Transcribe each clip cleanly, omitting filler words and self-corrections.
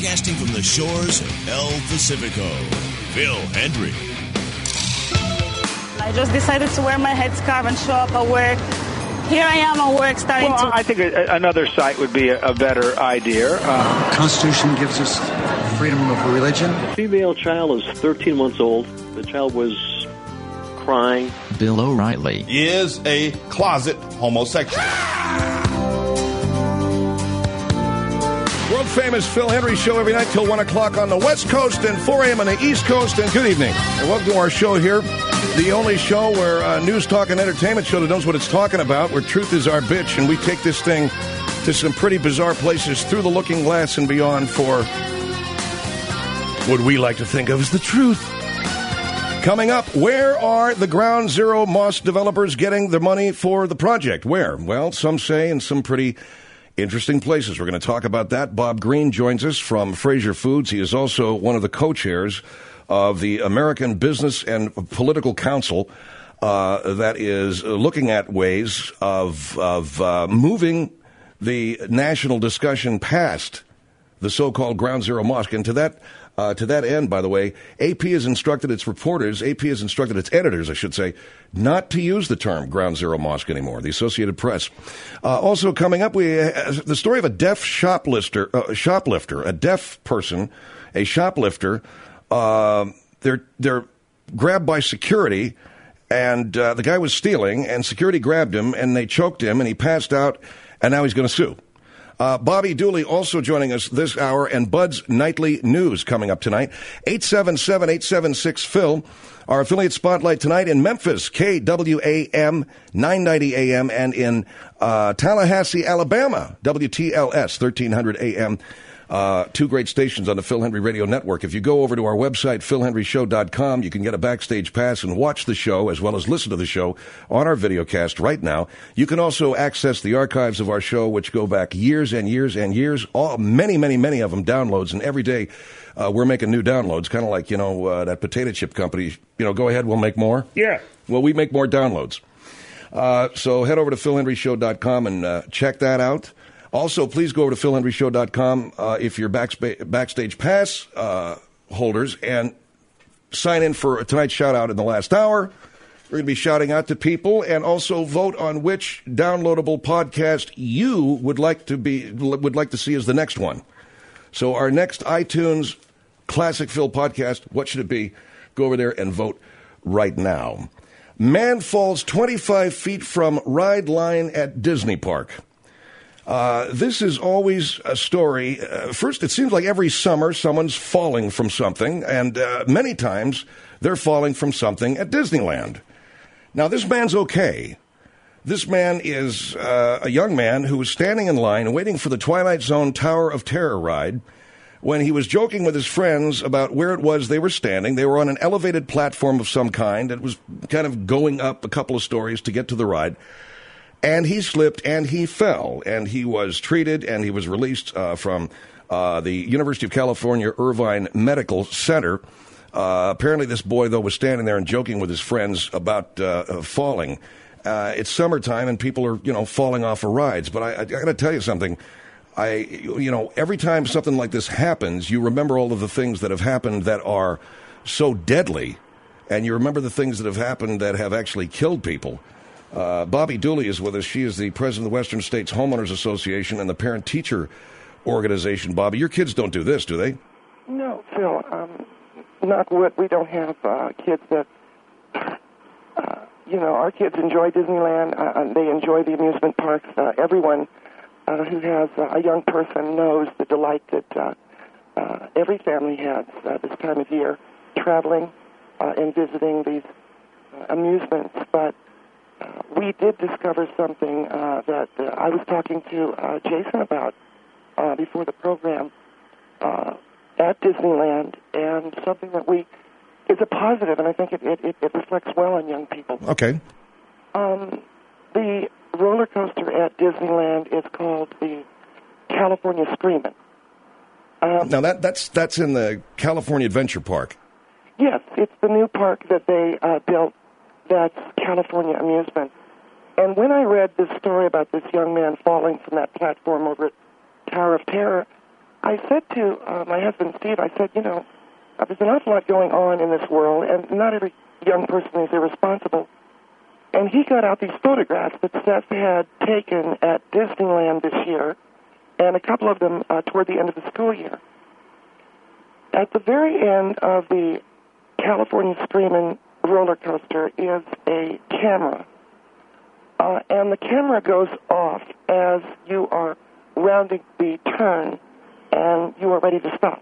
Broadcasting from the shores of El Pacifico, Phil Hendrie. I just decided to wear my headscarf and show up at work. Here I am at work starting to... I think another site would be a better idea. Constitution gives us freedom of religion. The female child is 13 months old. The child was crying. Bill O'Reilly is a closet homosexual. World-famous Phil Hendrie Show every night till 1 o'clock on the West Coast and 4 a.m. on the East Coast. And good evening. And welcome to our show here. The only show where news, talk, and entertainment show that knows what it's talking about, where truth is our bitch, and we take this thing to some pretty bizarre places through the looking glass and beyond for what we like to think of as the truth. Coming up, where are the Ground Zero Mosque developers getting the money for the project? Where? Well, some say in some pretty interesting places. We're going to talk about that. Bob Green joins us from Fraser Foods. He is also one of the co-chairs of the American Business and Political Council that is looking at ways of moving the national discussion past the so-called Ground Zero Mosque. And to that end, by the way, AP has instructed its editors, I should say, not to use the term Ground Zero Mosque anymore, the Associated Press. Also coming up, the story of a deaf shoplifter, a deaf person, a shoplifter. They're grabbed by security, and the guy was stealing, and security grabbed him, and they choked him, and he passed out, and now he's going to sue. Bobby Dooley also joining us this hour, and Bud's Nightly News coming up tonight. 877-876-PHIL. Our affiliate spotlight tonight in Memphis, KWAM 990 AM, and in Tallahassee, Alabama, WTLS 1300 AM. Two great stations on the Phil Hendrie Radio Network. If you go over to our website, philhendrieshow.com, you can get a backstage pass and watch the show as well as listen to the show on our videocast right now. You can also access the archives of our show, which go back years and years and years, many of them downloads, and every day we're making new downloads, kind of like, that potato chip company. Go ahead, we'll make more. Yeah. Well, we make more downloads. So head over to philhendrieshow.com and check that out. Also, please go over to philhendrieshow.com if you're backstage pass holders and sign in for tonight's shout-out in the last hour. We're going to be shouting out to people, and also vote on which downloadable podcast you would like to see as the next one. So our next iTunes Classic Phil podcast, what should it be? Go over there and vote right now. Man falls 25 feet from ride line at Disney Park. This is always a story. First, it seems like every summer someone's falling from something, and many times they're falling from something at Disneyland. Now, this man's okay. This man is a young man who was standing in line waiting for the Twilight Zone Tower of Terror ride when he was joking with his friends about where it was they were standing. They were on an elevated platform of some kind. It was kind of going up a couple of stories to get to the ride. And he slipped and he fell, and he was treated and he was released from the University of California Irvine Medical Center. Apparently this boy, though, was standing there and joking with his friends about falling. It's summertime and people are, falling off of rides. But I got to tell you something. Every time something like this happens, you remember all of the things that have happened that are so deadly, and you remember the things that have happened that have actually killed people. Bobby Dooley is with us. She is the president of the Western States Homeowners Association and the parent-teacher organization. Bobby, your kids don't do this, do they? No, Phil. Not what we don't have kids that, our kids enjoy Disneyland. They enjoy the amusement parks. Everyone who has a young person knows the delight that every family has this time of year, traveling and visiting these amusements. But we did discover something that I was talking to Jason about before the program at Disneyland, and something that is a positive, and I think it reflects well on young people. Okay. The roller coaster at Disneyland is called the California Screamin'. Now that's in the California Adventure Park. Yes, it's the new park that they built. That's California Amusement. And when I read this story about this young man falling from that platform over at Tower of Terror, I said to my husband, Steve, I said, there's an awful lot going on in this world, and not every young person is irresponsible. And he got out these photographs that Seth had taken at Disneyland this year, and a couple of them toward the end of the school year. At the very end of the California Screamin' roller coaster is a camera, and the camera goes off as you are rounding the turn, and you are ready to stop.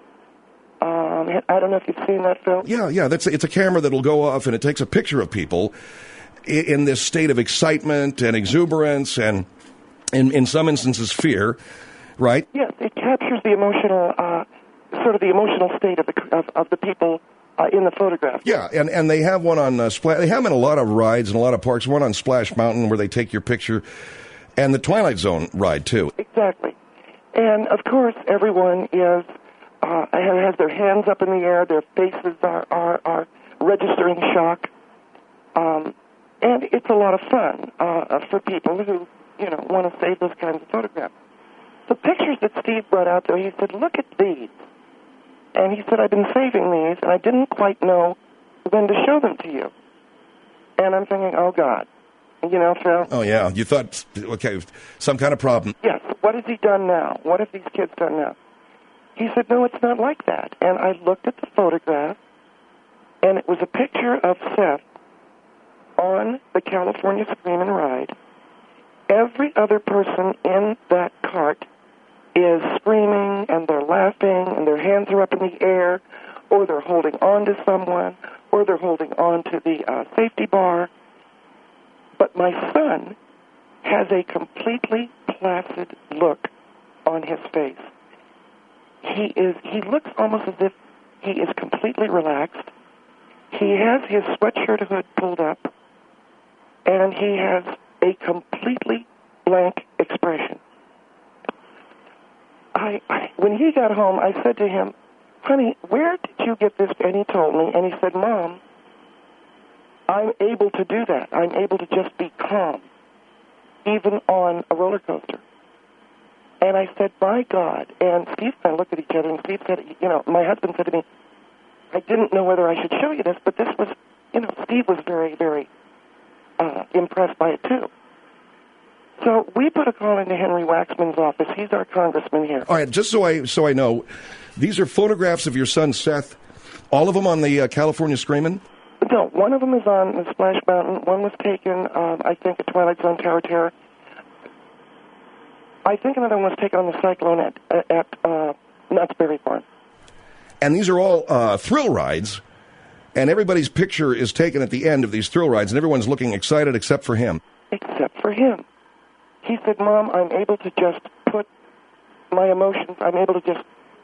I don't know if you've seen that, Phil. Yeah. It's a camera that'll go off, and it takes a picture of people in this state of excitement and exuberance, and in some instances fear, right? Yes, it captures the emotional, sort of the emotional state of the people in the photograph. Yeah, and they have one on Splash. They have them in a lot of rides and a lot of parks. One on Splash Mountain where they take your picture, and the Twilight Zone ride too. Exactly, and of course everyone has their hands up in the air. Their faces are registering shock, and it's a lot of fun for people who want to save those kinds of photographs. The pictures that Steve brought out, though, he said, "Look at these." And he said, "I've been saving these, and I didn't quite know when to show them to you." And I'm thinking, oh, God. Phil? Oh, yeah. You thought, okay, some kind of problem. Yes. What has he done now? What have these kids done now? He said, no, it's not like that. And I looked at the photograph, and it was a picture of Seth on the California Screamin' ride. Every other person in that cart is screaming, and they're laughing, and their hands are up in the air, or they're holding on to someone, or they're holding on to the safety bar. But my son has a completely placid look on his face. He looks almost as if he is completely relaxed. He has his sweatshirt hood pulled up, and he has a completely blank expression. When he got home, I said to him, "Honey, where did you get this?" And he told me, and he said, "Mom, I'm able to do that. I'm able to just be calm, even on a roller coaster." And I said, "My God." And Steve and I looked at each other, and Steve said, my husband said to me, "I didn't know whether I should show you this, but this was, Steve was very, very impressed by it, too." So we put a call into Henry Waxman's office. He's our congressman here. All right, just so I know, these are photographs of your son, Seth, all of them on the California Screamin'? No, one of them is on the Splash Mountain. One was taken, I think, at Twilight Zone Tower Terror. I think another one was taken on the Cyclone at Knott's Berry Farm. And these are all thrill rides, and everybody's picture is taken at the end of these thrill rides, and everyone's looking excited except for him. Except for him. He said, "Mom, I'm able to just put my emotions, I'm able to just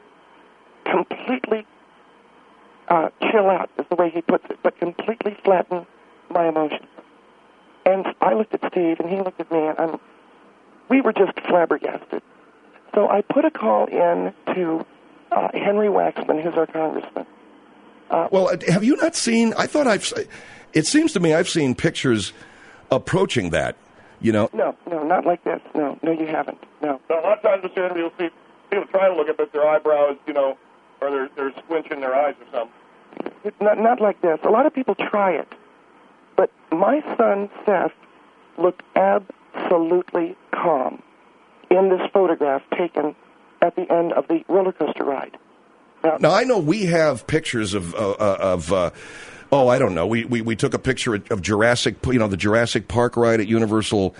completely chill out," is the way he puts it, but completely flatten my emotions. And I looked at Steve, and he looked at me, and we were just flabbergasted. So I put a call in to Henry Waxman, who's our congressman. Well, have you not seen, it seems to me I've seen pictures approaching that, No, not like this. No, you haven't. No. So a lot of times, Mr. Henry, you'll see people try to look at their eyebrows, or they're squinching their eyes or something. Not like this. A lot of people try it. But my son, Seth, looked absolutely calm in this photograph taken at the end of the roller coaster ride. Now I know we have pictures of I don't know. We took a picture of Jurassic, the Jurassic Park ride at Universal.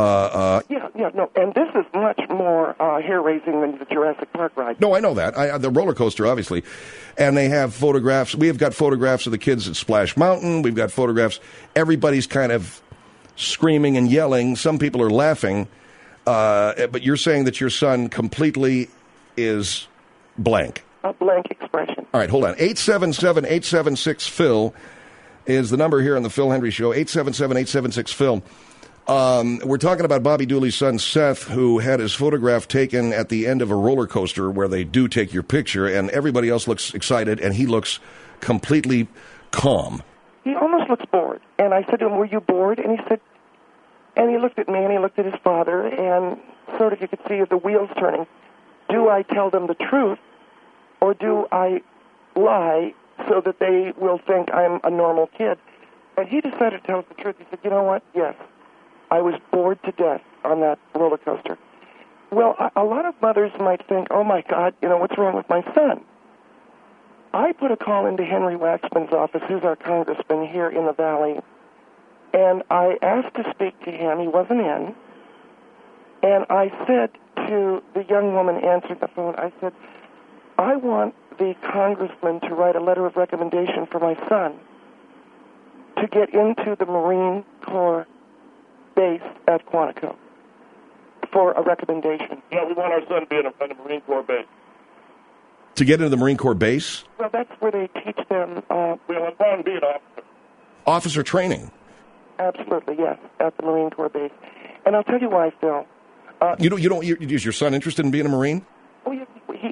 No, and this is much more hair-raising than the Jurassic Park ride. No, I know that. The roller coaster, obviously. And they have photographs. We have got photographs of the kids at Splash Mountain. We've got photographs. Everybody's kind of screaming and yelling. Some people are laughing. But you're saying that your son completely is blank. A blank expression. All right, hold on. 877-876-PHIL is the number here on the Phil Hendry Show. 877-876-PHIL. We're talking about Bobby Dooley's son, Seth, who had his photograph taken at the end of a roller coaster where they do take your picture, and everybody else looks excited, and he looks completely calm. He almost looks bored. And I said to him, "Were you bored?" And he said, and he looked at me, and he looked at his father, and sort of you could see the wheels turning. do I tell them the truth, or do I lie so that they will think I'm a normal kid? And he decided to tell us the truth. He said, you know what? Yes, I was bored to death on that roller coaster. Well, a lot of mothers might think, oh, my God, what's wrong with my son? I put a call into Henry Waxman's office, who's our congressman here in the Valley, and I asked to speak to him. He wasn't in. And I said to the young woman answering the phone, I said, I want the congressman to write a letter of recommendation for my son to get into the Marine Corps base at Quantico for a recommendation. Yeah, we want our son to be in a Marine Corps base. To get into the Marine Corps base? Well, that's where they teach them... we want to be an officer. Officer training? Absolutely, yes, at the Marine Corps base. And I'll tell you why, Phil. Is your son interested in being a Marine? Oh, he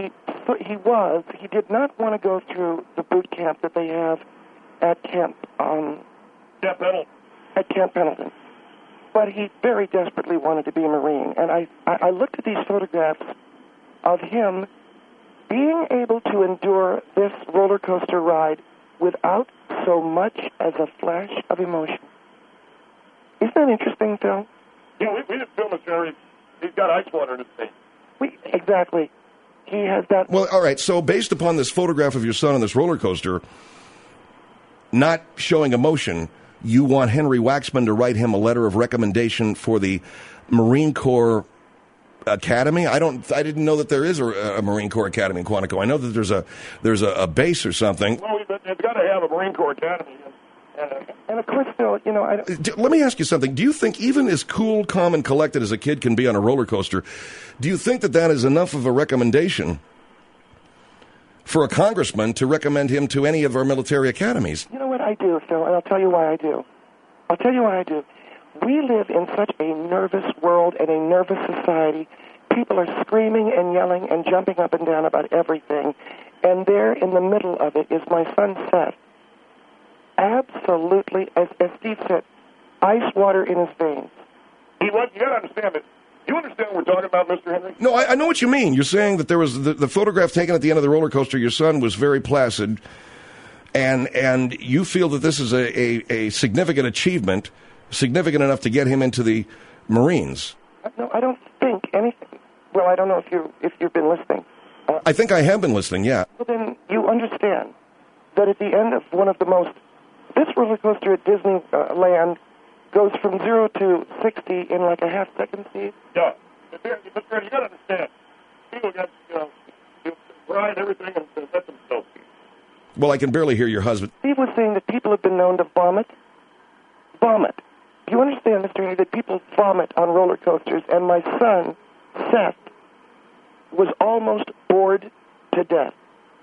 was. He did not want to go through the boot camp that they have at Camp Pendleton. At Camp Pendleton. But he very desperately wanted to be a Marine. And I looked at these photographs of him being able to endure this roller coaster ride without so much as a flash of emotion. Isn't that interesting, Phil? Yeah, we didn't film this area. He's got ice water in his face. Exactly. He has that. Well, all right. So based upon this photograph of your son on this roller coaster, not showing emotion, you want Henry Waxman to write him a letter of recommendation for the Marine Corps Academy? I didn't know that there is a Marine Corps Academy in Quantico. I know that there's a base or something. Well, it's got to have a Marine Corps Academy. And of course, Phil, let me ask you something. Do you think, even as cool, calm, and collected as a kid can be on a roller coaster, do you think that is enough of a recommendation for a congressman to recommend him to any of our military academies? You know what I do, Phil, and I'll tell you why I do. We live in such a nervous world and a nervous society. People are screaming and yelling and jumping up and down about everything. And there in the middle of it is my son, Seth. Absolutely, as Steve said, ice water in his veins. You got to understand that. You understand what we're talking about, Mr. Henry? No, I know what you mean. You're saying that there was the photograph taken at the end of the roller coaster. Your son was very placid, and you feel that this is a significant achievement, significant enough to get him into the Marines. No, I don't think anything. Well, I don't know if you've been listening. I think I have been listening. Yeah. Well, then you understand that at the end of one of the most... This roller coaster at Disneyland goes from 0 to 60 in like a half-second, Steve. Yeah. Mr. Henry, you got to understand. People got, pride and everything and let them go. Well, I can barely hear your husband. Steve was saying that people have been known to vomit. Vomit. Do you understand, Mr. Henry, that people vomit on roller coasters? And my son, Seth, was almost bored to death.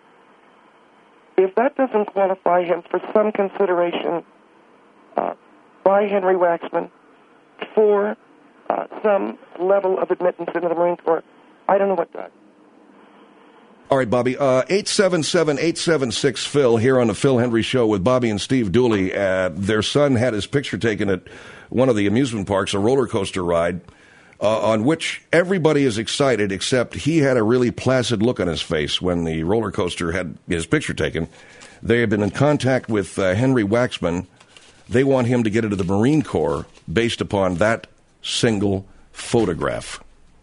If that doesn't qualify him for some consideration by Henry Waxman for some level of admittance into the Marine Corps, I don't know what does. All right, Bobby, 877-876-PHIL here on the Phil Henry Show with Bobby and Steve Dooley. Their son had his picture taken at one of the amusement parks, a roller coaster ride, on which everybody is excited, except he had a really placid look on his face when the roller coaster had his picture taken. They have been in contact with Henry Waxman. They want him to get into the Marine Corps based upon that single photograph.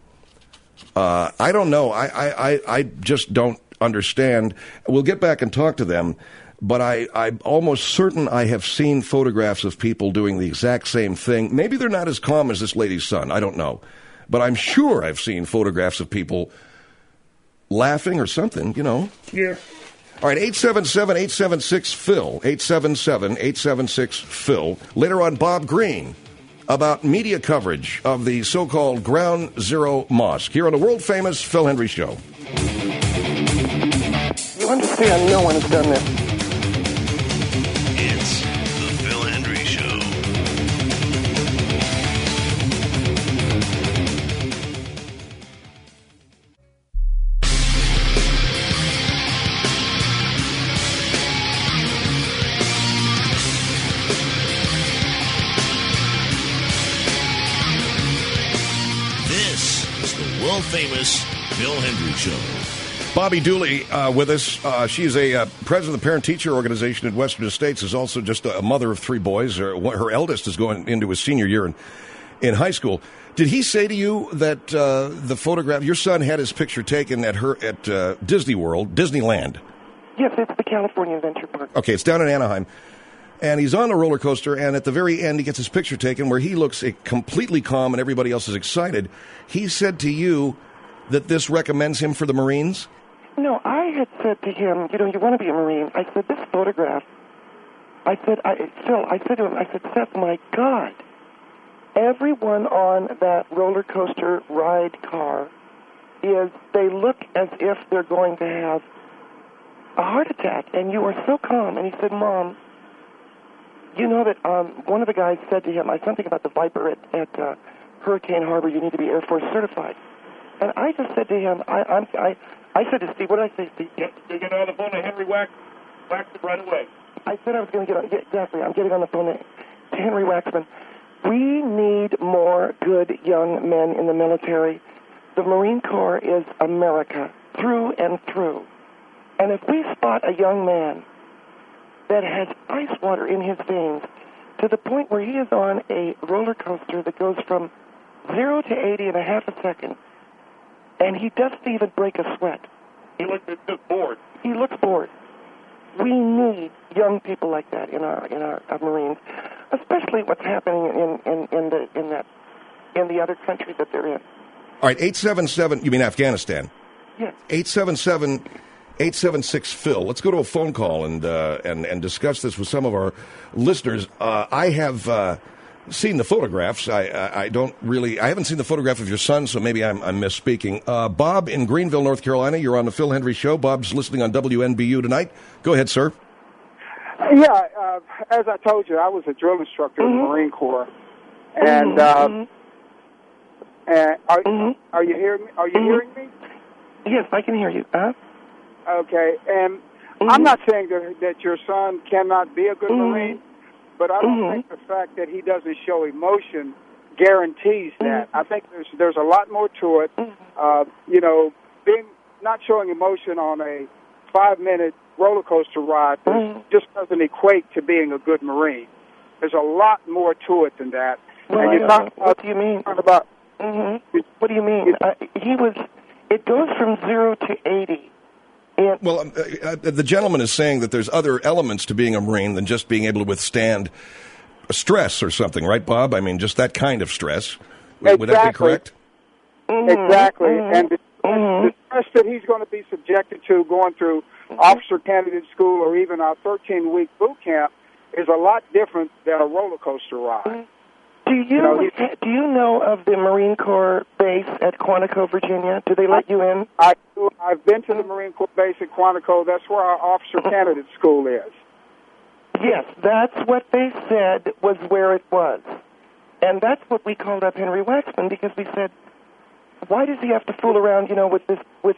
I don't know. I just don't understand. We'll get back and talk to them, but I'm almost certain I have seen photographs of people doing the exact same thing. Maybe they're not as calm as this lady's son. I don't know. But I'm sure I've seen photographs of people laughing or something, Yeah. All right, 877-876-PHIL, 877-876-PHIL. Later on, Bob Green about media coverage of the so-called Ground Zero Mosque here on the world-famous Phil Henry Show. You understand no one has done this. It's the Phil Henry Show. This is the world-famous Phil Hendry Show. Bobby Dooley with us. She's a president of the parent-teacher organization at Western Estates, is also just a mother of 3 boys. Her eldest is going into his senior year in high school. Did he say to you that the photograph, your son had his picture taken at Disneyland? Yes, it's the California Adventure Park. Okay, it's down in Anaheim. And he's on a roller coaster, and at the very end, he gets his picture taken where he looks completely calm and everybody else is excited. He said to you that this recommends him for the Marines? No, I had said to him, you want to be a Marine. I said, this photograph, Phil, I said to him, Seth, my God, everyone on that roller coaster ride car they look as if they're going to have a heart attack, and you are so calm. And he said, Mom, you know that one of the guys said to him, something about the Viper at Hurricane Harbor, you need to be Air Force certified. And I just said to him, I said to Steve, what did I say, Steve? Get on the phone to Henry Waxman right away. I said I was going to get on, exactly, I'm getting on the phone to Henry Waxman. We need more good young men in the military. The Marine Corps is America, through and through. And if we spot a young man that has ice water in his veins to the point where he is on a roller coaster that goes from 0 to 80 in a half a second, and he doesn't even break a sweat. He looks bored. He looks bored. We need young people like that in our Marines, especially what's happening in the other countries that they're in. All right, 877, you mean Afghanistan? Yes. 877-876-PHIL. Let's go to a phone call and discuss this with some of our listeners. I have seen the photographs. I haven't seen the photograph of your son, so maybe I'm misspeaking. Bob in Greenville, North Carolina, you're on the Phil Hendry Show. Bob's listening on WNBU tonight. Go ahead, sir. Yeah, as I told you, I was a drill instructor in the Marine Corps, and are you hearing me? Are you hearing me? Yes, I can hear you. Okay, and I'm not saying that your son cannot be a good Marine, but I don't think the fact that he doesn't show emotion guarantees that. I think there's a lot more to it. Not showing emotion on a 5-minute roller coaster ride just doesn't equate to being a good Marine. There's a lot more to it than that. Well, what do you mean? What do you mean? It goes from 0 to 80. Well, the gentleman is saying that there's other elements to being a Marine than just being able to withstand stress or something, right, Bob? I mean, just that kind of stress. Would that be correct? Exactly. And the stress that he's going to be subjected to going through officer candidate school or even our 13-week boot camp is a lot different than a roller coaster ride. Do you know of the Marine Corps base at Quantico, Virginia? Do they let you in? I've been to the Marine Corps base at Quantico. That's where our officer candidate school is. Yes, that's what they said was where it was. And that's what we called up Henry Waxman, because we said, why does he have to fool around, with this boot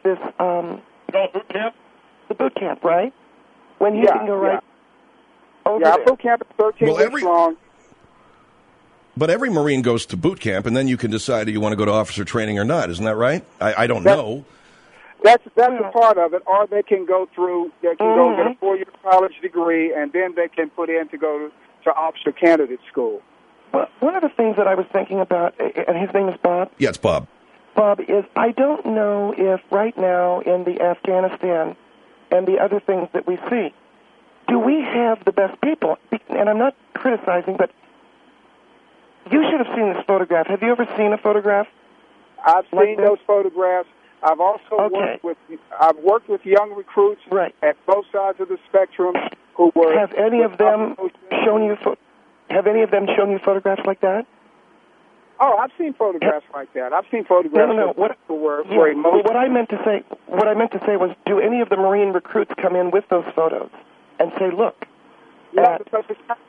camp? The boot camp, right? When he can go right over there. Boot camp is 13 weeks long. But every Marine goes to boot camp, and then you can decide if you want to go to officer training or not. Isn't that right? I don't know. That's a part of it. Or they can go through, go get a 4-year college degree, and then they can put in to go to officer candidate school. Well, one of the things that I was thinking about, and his name is Bob? Yeah, it's Bob. Bob, is I don't know if right now in the Afghanistan and the other things that we see, do we have the best people? And I'm not criticizing, but you should have seen this photograph. Have you ever seen a photograph? I've seen those photographs. I've also worked with young recruits at both sides of the spectrum who were. Have any of them shown you photographs like that? Oh, I've seen photographs like that. I've seen photographs where emotional. What I meant to say was, do any of the Marine recruits come in with those photos and say, look? Yeah, because it's not.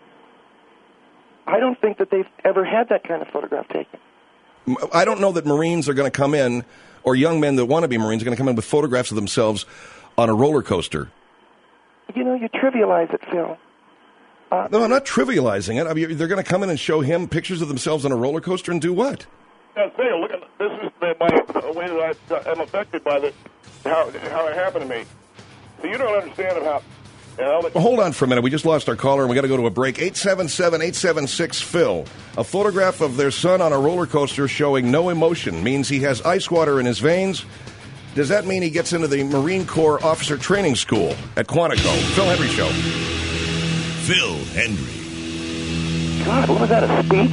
I don't think that they've ever had that kind of photograph taken. I don't know that Marines are going to come in, or young men that want to be Marines are going to come in with photographs of themselves on a roller coaster. You trivialize it, Phil. No, I'm not trivializing it. I mean, they're going to come in and show him pictures of themselves on a roller coaster and do what? Now, say, look at this is my way that I'm affected by this, how it happened to me. So you don't understand how. Well, hold on for a minute. We just lost our caller, and we got to go to a break. 877-876-PHIL. A photograph of their son on a roller coaster showing no emotion means he has ice water in his veins. Does that mean he gets into the Marine Corps Officer Training School at Quantico? Phil Hendrie Show. Phil Hendrie. God, what was that, a speech?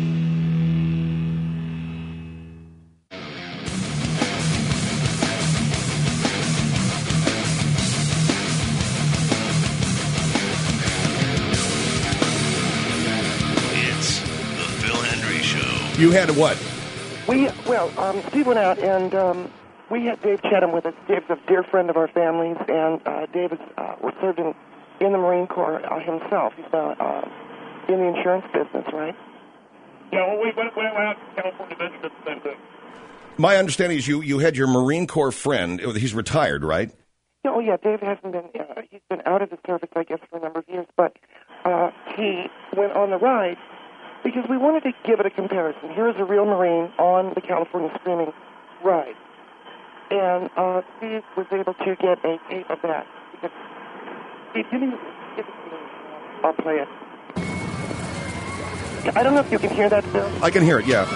It's the Phil Hendrie Show. You had what? Steve went out, and we had Dave Chatham with us. Dave's a dear friend of our families, and Dave was served in the Marine Corps himself. He's in the insurance business, right? Yeah, well, we went out to California Adventure, did the same thing. My understanding is you had your Marine Corps friend. He's retired, right? Oh, yeah, Dave hasn't been, he's been out of the service, I guess, for a number of years, but he went on the ride because we wanted to give it a comparison. Here is a real Marine on the California Screaming ride. And Steve was able to get a tape of that. Steve, give it to me. I'll play it. I don't know if you can hear that, Bill. I can hear it, yeah.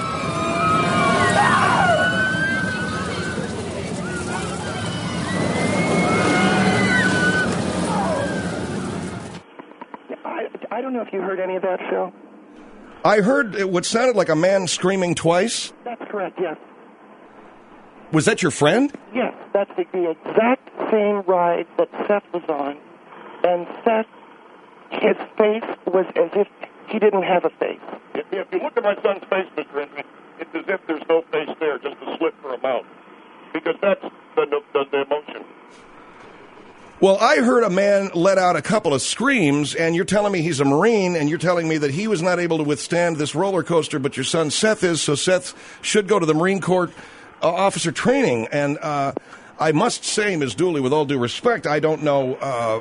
I don't know if you heard any of that, Phil. I heard what sounded like a man screaming twice. That's correct, yes. Was that your friend? Yes, that's the exact same ride that Seth was on. And Seth, his face was as if he didn't have a face. If you look at my son's face, Mr. Hendrie, it's as if there's no face there, just a slit for a mouth. Because that's the emotion. Well, I heard a man let out a couple of screams, and you're telling me he's a Marine, and you're telling me that he was not able to withstand this roller coaster, but your son Seth is, so Seth should go to the Marine Corps officer training. And I must say, Ms. Dooley, with all due respect, I don't know.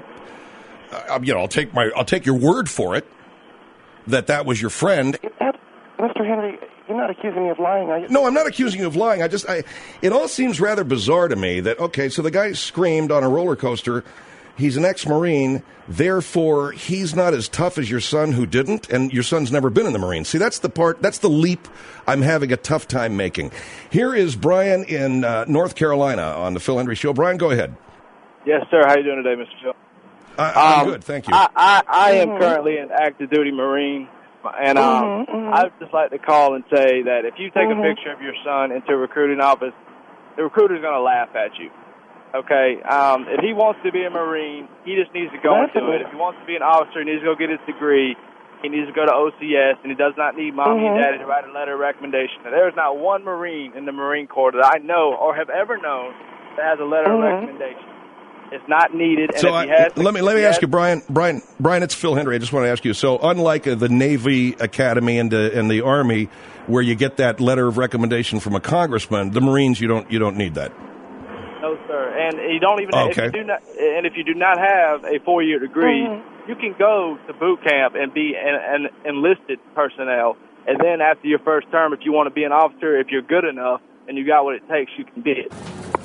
I'll take your word for it that was your friend. Mr. Hendrie, you're not accusing me of lying, are you? No, I'm not accusing you of lying. It all seems rather bizarre to me that, okay, so the guy screamed on a roller coaster. He's an ex-Marine. Therefore, he's not as tough as your son who didn't, and your son's never been in the Marines. See, that's the leap I'm having a tough time making. Here is Brian in North Carolina on the Phil Hendrie Show. Brian, go ahead. Yes, sir. How you doing today, Mr. Phil? I'm good, thank you. I am currently an active duty Marine, and I'd just like to call and say that if you take a picture of your son into a recruiting office, the recruiter's going to laugh at you. Okay? If he wants to be a Marine, he just needs to go and do it. If he wants to be an officer, he needs to go get his degree. He needs to go to OCS, and he does not need mommy and daddy to write a letter of recommendation. Now, there is not one Marine in the Marine Corps that I know or have ever known that has a letter of recommendation. It's not needed. And so if let me ask you, Brian, it's Phil Hendrie. I just want to ask you. So unlike the Navy Academy and the Army, where you get that letter of recommendation from a congressman, the Marines you don't need that. No, sir. And you don't even. Okay. If you do not have a 4-year degree, you can go to boot camp and be an enlisted personnel. And then after your first term, if you want to be an officer, if you're good enough and you got what it takes, you can be it.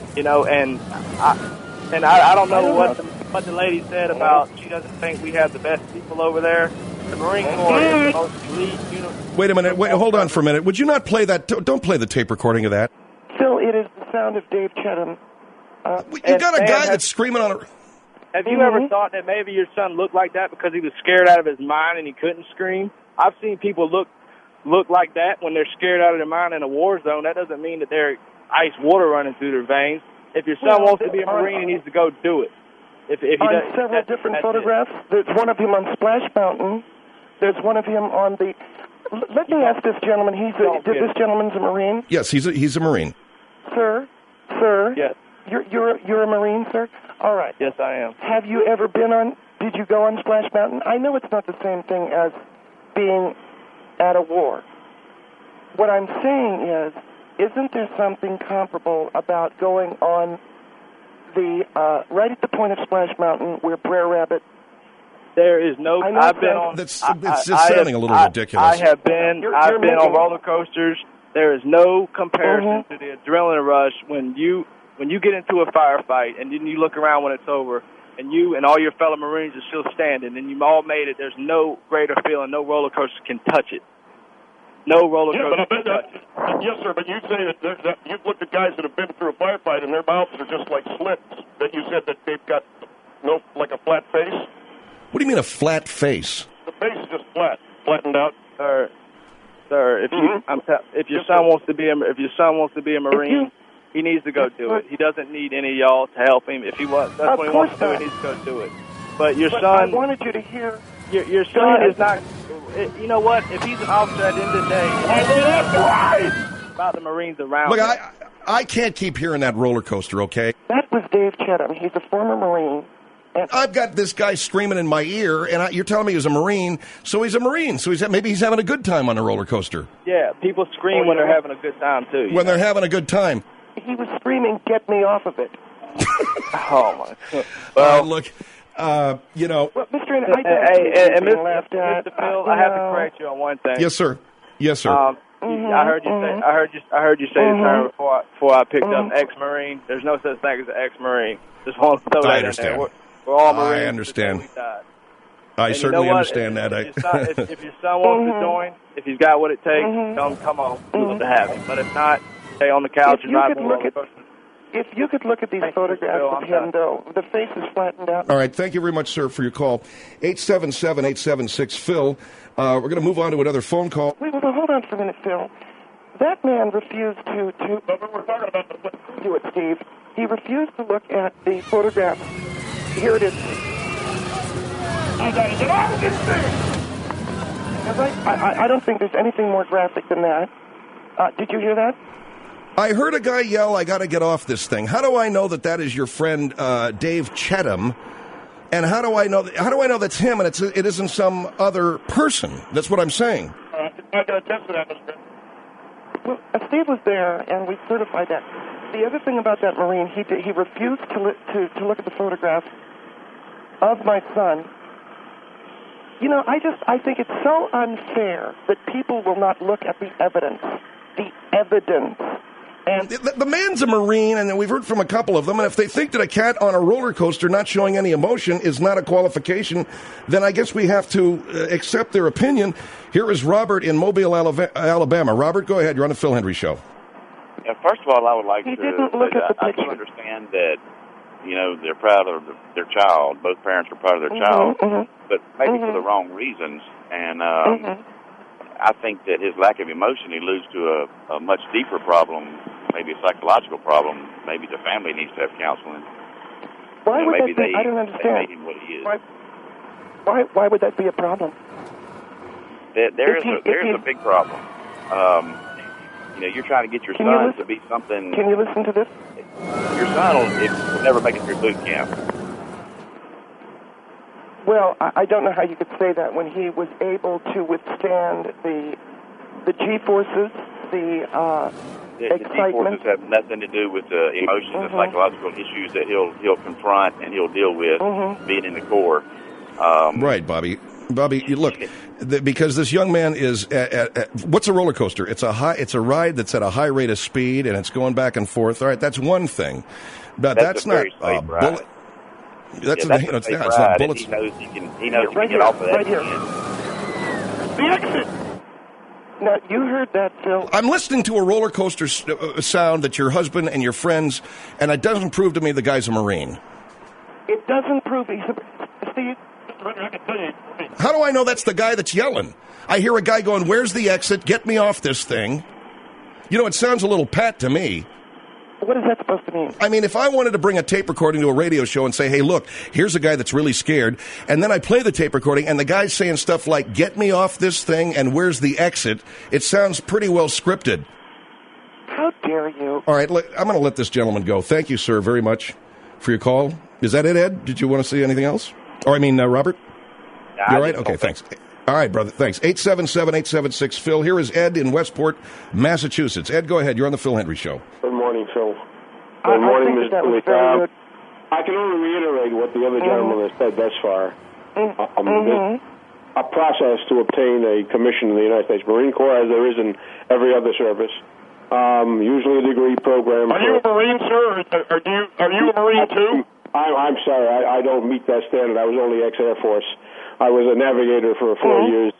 And I don't know what the lady said about she doesn't think we have the best people over there. The Marine Corps is the most elite unit. Wait a minute. Hold on for a minute. Would you not play that? Don't play the tape recording of that. Phil, it is the sound of Dave Chatham. You got a guy that's screaming on a... Have you ever thought that maybe your son looked like that because he was scared out of his mind and he couldn't scream? I've seen people look like that when they're scared out of their mind in a war zone. That doesn't mean that they're ice water running through their veins. If your son wants to be a Marine, he needs to go do it. If he on does, several different photographs, there's one of him on Splash Mountain. There's one of him on the... Let me ask this gentleman. This gentleman's a Marine? Yes, he's a Marine. Sir? Yes. You're a Marine, sir? All right. Yes, I am. Have you ever been on... Did you go on Splash Mountain? I know it's not the same thing as being at a war. What I'm saying is, isn't there something comparable about going on the right at the point of Splash Mountain where Brer Rabbit? There is no. I've been on. It's sounding a little ridiculous. I have been. I've been on roller coasters There is no comparison to the adrenaline rush when you get into a firefight and then you look around when it's over and you and all your fellow Marines are still standing and you all made it. There's no greater feeling. No roller coaster can touch it. No roller coaster can touch it. Yes, sir, but you say that you've looked at guys that have been through a firefight and their mouths are just like slits. That you said that they've got like a flat face. What do you mean a flat face? The face is just flattened out. Sir, if your son wants to be a Marine, he needs to go do it. He doesn't need any of y'all to help him. If he wants, that's what he wants to do. He needs to go do it. But your son, I wanted you to hear. Your son is not. You know what? If he's an officer at the end of the day, about the Marines around. Look, I can't keep hearing that roller coaster. Okay. That was Dave Cheatham. He's a former Marine. I've got this guy screaming in my ear, and you're telling me he's a Marine, so he's a Marine. So maybe he's having a good time on a roller coaster. Yeah, people scream when they're having a good time, too. When they're having a good time. He was screaming, "Get me off of it." Oh, my God. Well, look, Well, Mr. And Mr. Phil, I have to correct you on one thing. Yes, sir. Yes, sir. I heard you say the term before I picked up ex-Marine. There's no such thing as an ex-Marine. Just want to throw that in there. We're all Marines. I understand. I certainly understand that. If your son wants to join, if he's got what it takes, tell him come on. We'd love to have him. But if not, stay on the couch and drive the roller coaster. If you could look at these photographs of him, though, the face is flattened out. All right. Thank you very much, sir, for your call. 877-876-PHIL. We're going to move on to another phone call. Wait, hold on for a minute, Phil. That man refused to We're talking about do it, Steve. He refused to look at the photographs. Here it is. I got to get off of this thing. I don't think there's anything more graphic than that. Did you hear that? I heard a guy yell, "I got to get off this thing." How do I know that is your friend Dave Cheatham? And how do I know that's him and it isn't some other person? That's what I'm saying. I'm not going to test for that, Mr. Well, Steve was there, and we certified that. The other thing about that Marine, he refused to look at the photograph of my son. You know, I think it's so unfair that people will not look at the evidence. The evidence. And the man's a Marine, and we've heard from a couple of them, and if they think that a cat on a roller coaster not showing any emotion is not a qualification, then I guess we have to accept their opinion. Here is Robert in Mobile, Alabama. Robert, go ahead. You're on the Phil Hendry Show. Yeah, first of all, I would like he to didn't look at the I picture. do understand that, they're proud of their child. Both parents are proud of their child, but maybe for the wrong reasons. And I think that his lack of emotion, he leads to a much deeper problem, maybe a psychological problem. Maybe the family needs to have counseling. Why would maybe that be? I don't they understand. made him what he is. Why would that be a problem? There's a big problem. You're trying to get your son to be something. Can you listen to this? Your son will never make it through boot camp. Well, I don't know how you could say that when he was able to withstand the G-forces, the excitement. The G-forces have nothing to do with the emotions and psychological issues that he'll confront and he'll deal with being in the Corps. Right, Bobby. Bobby, you look, because this young man is what's a roller coaster? It's a ride that's at a high rate of speed and it's going back and forth. All right, that's one thing, but that's not a bullet. That's a it's safe not ride, bullets. He knows he can get off of that. Right here. The exit. Now, you heard that, Phil. I'm listening to a roller coaster sound that your husband and your friends, and it doesn't prove to me the guy's a Marine. It doesn't prove he's a... Steve? How do I know that's the guy that's yelling? I hear a guy going, "Where's the exit? Get me off this thing." It sounds a little pat to me. What is that supposed to mean? I mean, if I wanted to bring a tape recording to a radio show and say, "Hey, look, here's a guy that's really scared," and then I play the tape recording and the guy's saying stuff like, "Get me off this thing," and "Where's the exit?" It sounds pretty well scripted. How dare you? All right, I'm going to let this gentleman go. Thank you, sir, very much for your call. Is that it, Ed? Did you want to say anything else? Robert? You all right? Okay, thanks. All right, brother, thanks. 877-876-PHIL. Here is Ed in Westport, Massachusetts. Ed, go aheed. You're on the Phil Hendry Show. Good morning, Phil. Good morning, Mr. Lee. I can only reiterate what the other gentleman has said thus far. a process to obtain a commission in the United States Marine Corps, as there is in every other service. Usually a degree program. Are you a Marine, sir? Are you a Marine too? I'm sorry, I don't meet that standard. I was only ex-Air Force. I was a navigator for 4 years.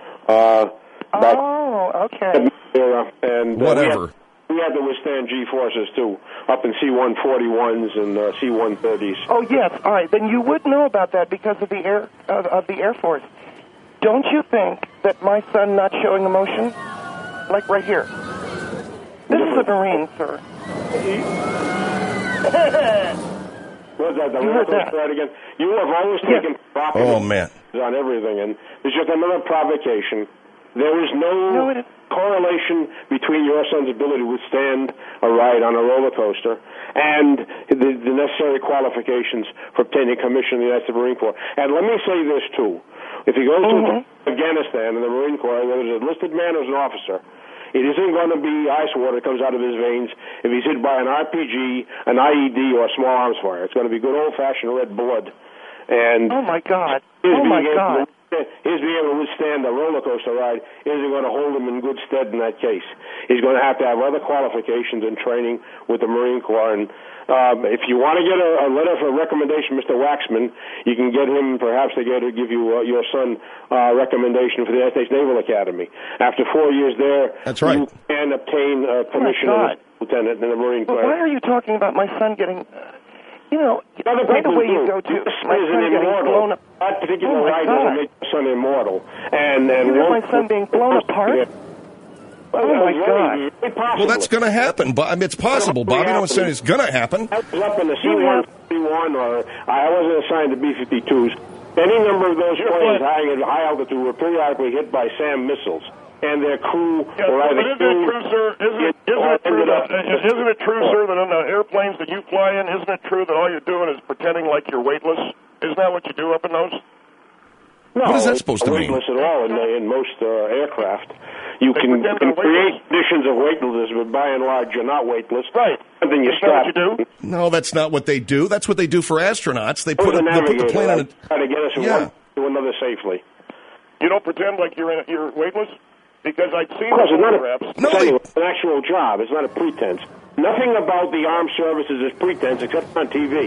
Okay. And whatever. We had to withstand G-forces too, up in C-141s and C-130s. Oh yes, all right. Then you would know about that because of the Air Force. Don't you think that my son not showing emotion, like right here? This is a Marine, sir. What's that? You heard that? Right again. You have always taken man, on everything, and it's just another provocation. There is no correlation between your son's ability to withstand a ride on a roller coaster and the necessary qualifications for obtaining a commission in the United States Marine Corps. And let me say this, too. If he goes to Afghanistan in the Marine Corps, whether he's an enlisted man or as an officer, it isn't going to be ice water that comes out of his veins if he's hit by an RPG, an IED, or a small arms fire. It's going to be good old-fashioned red blood. And oh, my God. His being able to withstand a roller coaster ride isn't going to hold him in good stead in that case. He's going to have other qualifications and training with the Marine Corps. And if you want to get a letter for recommendation, Mr. Waxman, you can get him perhaps to give you your son recommendation for the United States Naval Academy. After 4 years there, that's right, you can obtain a commission as a lieutenant in the Marine Corps. Why are you talking about my son getting... right away you go to my son getting blown up. That particular ride doesn't make your son immortal. And my son being blown apart? Oh, my God. Well, that's going to happen. But I mean, it's possible, Bobby. No one's saying it's going to happen. I was up in the C-131, or I wasn't assigned to B-52s. Any number of those planes high at high altitude were periodically hit by SAM missiles. And their crew were either isn't it true, sir, that on the airplanes that you fly in, isn't it true that all you're doing is pretending like you're weightless? Isn't that what you do up in those? No, what is that supposed to mean? Weightless at all in most aircraft. You can create conditions of weightlessness, but by and large, you're not weightless. Right. Something you strap. What you do? No, that's not what they do. That's what they do for astronauts. They put the plane on try to get us from one to another safely. You don't pretend like you're weightless? Because I've seen the photographs. It's an actual job. It's not a pretense. Nothing about the armed services is pretense except on TV.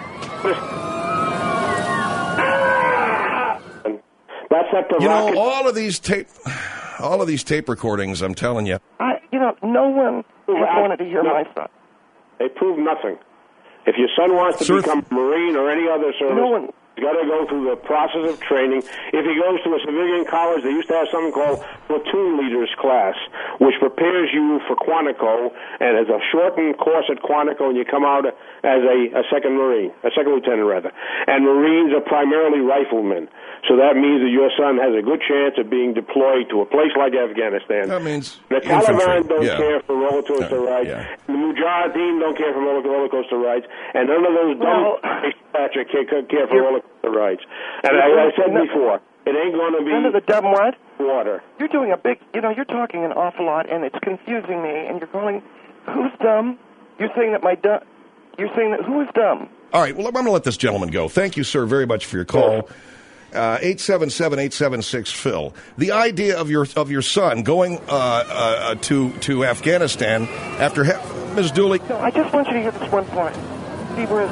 That's not provocative. all of these tape recordings, I'm telling you. No one wanted to hear my son. They prove nothing. If your son wants to become a Marine or any other service, he's got to go through the process of training. If he goes to a civilian college, they used to have something called platoon leaders class, which prepares you for Quantico, and it's a shortened course at Quantico, and you come out as a second lieutenant rather. And Marines are primarily riflemen, so that means that your son has a good chance of being deployed to a place like Afghanistan. That means the Taliban don't care for roller coaster rides. The Mujahideen don't care for roller coaster rides, and none of those dumb care for roller coaster rides. And I said before, it ain't going to be none of the dumb what? Water. You're doing a big, you're talking an awful lot, and it's confusing me. And you're calling, who's dumb? You're saying that you're saying that who is dumb? All right. Well, I'm going to let this gentleman go. Thank you, sir, very much for your call. 877-876-Phil. The idea of your son going to Afghanistan after Ms. Dooley. No, I just want you to hear this one point. See where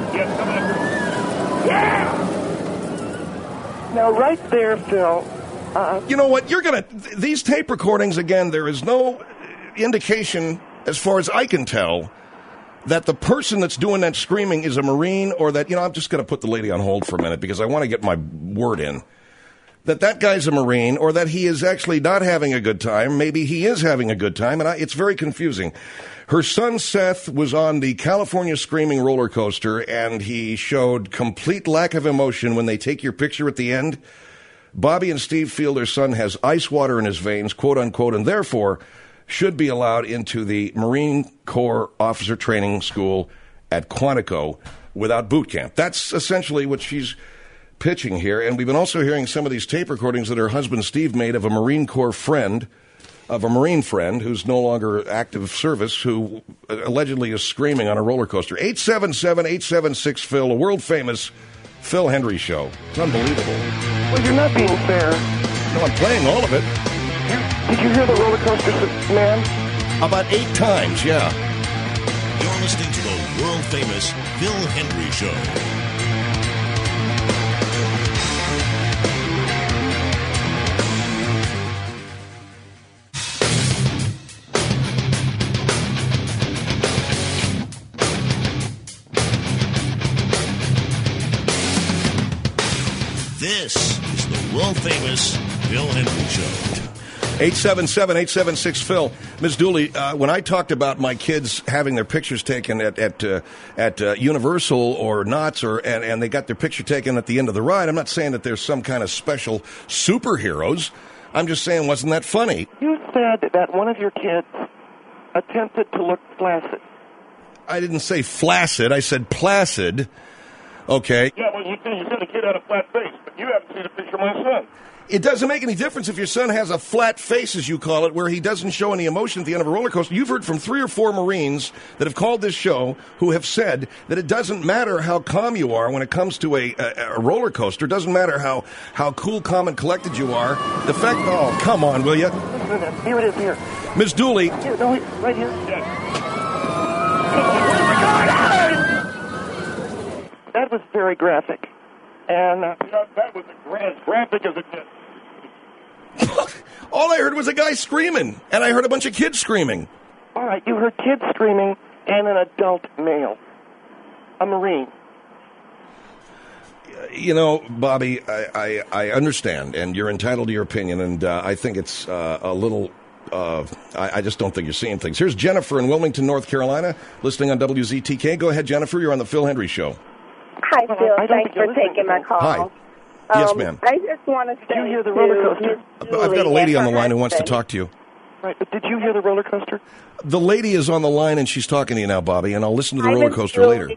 Now, right there, Phil. You know what? These tape recordings, again, there is no indication, as far as I can tell, that the person that's doing that screaming is a Marine, or that, I'm just going to put the lady on hold for a minute because I want to get my word in. That guy's a Marine, or that he is actually not having a good time. Maybe he is having a good time, and it's very confusing. Her son, Seth, was on the California Screaming roller coaster, and he showed complete lack of emotion when they take your picture at the end. Bobby and Steve feel their son has ice water in his veins, quote unquote, and therefore should be allowed into the Marine Corps Officer Training School at Quantico without boot camp. That's essentially what she's pitching here. And we've been also hearing some of these tape recordings that her husband Steve made of a Marine Corps friend, of a Marine friend who's no longer active service, who allegedly is screaming on a roller coaster. 877-876-PHIL, a world-famous Phil Hendrie show. It's unbelievable. Well, you're not being fair. No, I'm playing all of it. Did you hear the roller coaster, man? About 8 times, yeah. You're listening to the world-famous Phil Hendrie Show. This is the world-famous Phil Hendrie Show. 877-876-PHIL. Ms. Dooley, when I talked about my kids having their pictures taken at Universal or Knott's, and they got their picture taken at the end of the ride, I'm not saying that there's some kind of special superheroes. I'm just saying, wasn't that funny? You said that one of your kids attempted to look flaccid. I didn't say flaccid. I said placid. Okay. Yeah, well, you said a kid had a flat face, but you haven't seen a picture of my son. It doesn't make any difference if your son has a flat face, as you call it, where he doesn't show any emotion at the end of a roller coaster. You've heard from 3 or 4 Marines that have called this show who have said that it doesn't matter how calm you are when it comes to a roller coaster. It doesn't matter how cool, calm, and collected you are. The fact... Oh, come on, will you? Here it is, here. Ms. Dooley... Here, no, right here. That was very graphic. And that was as graphic as it gets. All I heard was a guy screaming, and I heard a bunch of kids screaming. All right, you heard kids screaming and an adult male, a Marine. You know, Bobby, I understand, and you're entitled to your opinion, and I think it's a little... I just don't think you're seeing things. Here's Jennifer in Wilmington, North Carolina, listening on WZTK. Go ahead, Jennifer. You're on the Phil Hendrie Show. Hi, Phil. Thanks for taking my call. Hi. Yes, ma'am. I just want to say, did you hear the roller coaster? I've got a lady on the line who wants to talk to you. Right, but did you hear the roller coaster? The lady is on the line, and she's talking to you now, Bobby, and I'll listen to the roller coaster later.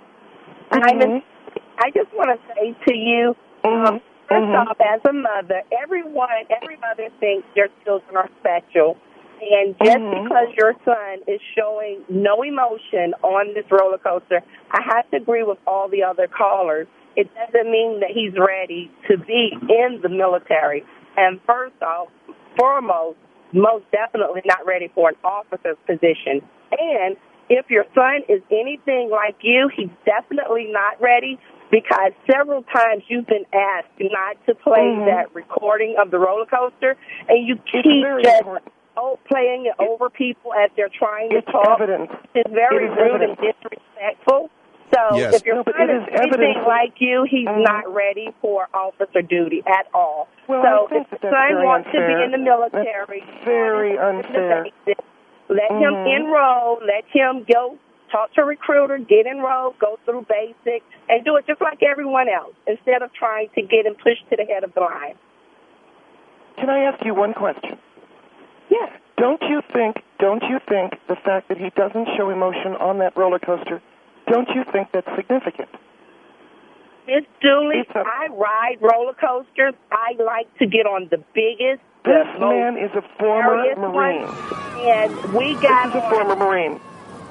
I just want to say to you, first off, as a mother, every mother thinks their children are special. And just because your son is showing no emotion on this roller coaster, I have to agree with all the other callers. It doesn't mean that he's ready to be in the military. And first off, foremost, most definitely not ready for an officer's position. And if your son is anything like you, he's definitely not ready, because several times you've been asked not to play that recording of the roller coaster, and you keep just playing it over people as they're trying to talk. It's very rude and disrespectful. So if your son is anything like you, he's not ready for officer duty at all. Well, so if your son wants to be in the military, very unfair. Let him enroll. Let him go talk to a recruiter, get enrolled, go through basic, and do it just like everyone else, instead of trying to get him pushed to the head of the line. Can I ask you one question? Yes. Don't you think the fact that he doesn't show emotion on that roller coaster, don't you think that's significant? Miss Dooley, I ride roller coasters. I like to get on the biggest. This man is a former Marine. And we got This is a former Marine.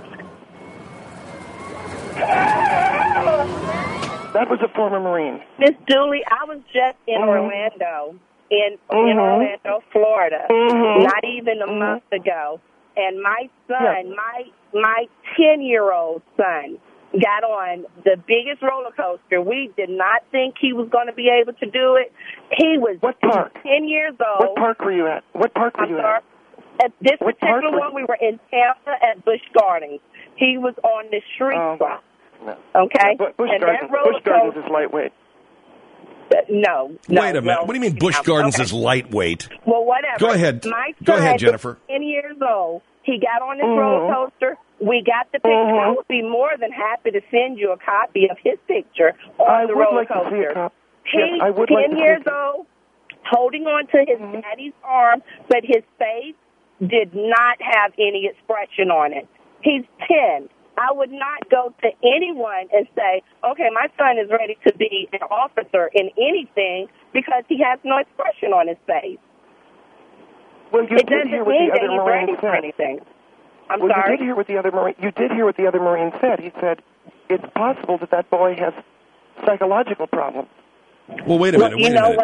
That was a former Marine. Miss Dooley, I was just in Orlando, in Orlando, Florida, not even a month ago, and my son, my 10-year-old son, got on the biggest roller coaster. We did not think he was going to be able to do it. He was 10 years old. What park were you at? At this particular one, we were in Tampa at Busch Gardens. He was on the street block. No. Okay? Busch Gardens is lightweight. No. Wait a minute. No. What do you mean Busch Gardens is lightweight? Well, whatever. Go ahead. My son Go ahead, Jennifer. was 10 years old. He got on this roller coaster. We got the picture. I would be more than happy to send you a copy of his picture on the roller coaster. To see a copy. He's I would 10 like to years old, holding on to his daddy's arm, but his face did not have any expression on it. He's 10. I would not go to anyone and say, okay, my son is ready to be an officer in anything, because he has no expression on his face. Well, you did hear what the other Marine said. Anything. I'm sorry? sorry? You did hear what the other Marine said. He said it's possible that boy has psychological problems. Well, wait a minute. You know what?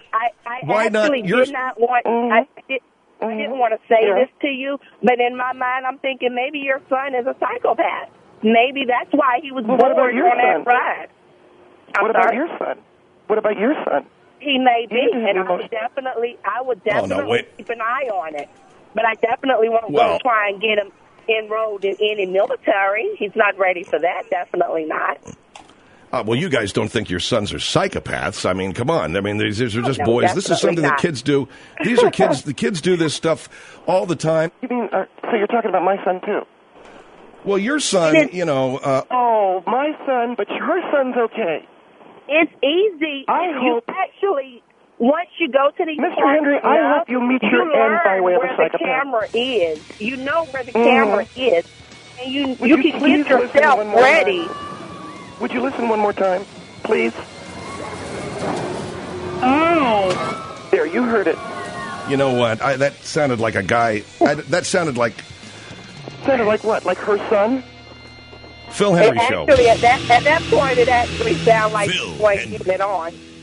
Why actually not? did not want. I didn't want to say this to you, but in my mind, I'm thinking maybe your son is a psychopath. Maybe that's why he was bored what about your on son? that ride. What about your son? What about your son? He may be, He doesn't and do I would definitely wait. keep an eye on it. But I definitely won't go try and get him enrolled in any military. He's not ready for that. Definitely not. Well, you guys don't think your sons are psychopaths. I mean, come on. I mean, these are just No, boys. This is something definitely that not. kids do. These are kids. The kids do this stuff all the time. You mean, so you're talking about my son, too? Well, your son, you know... oh, my son, but her son's okay. It's easy. You actually, once you go to these Mr. parks Henry, I enough, hope you meet your learn end by way of a where psychopath. the camera is. You know where the camera is. And you Would can please get listen yourself one more ready. time? Would you listen one more time, please? Oh. There, you heard it. You know what? That sounded like a guy... that sounded like... Sounded like what? Like her son? Phil Henry Show. Actually, at that point, it actually sounded like you weren't getting it on.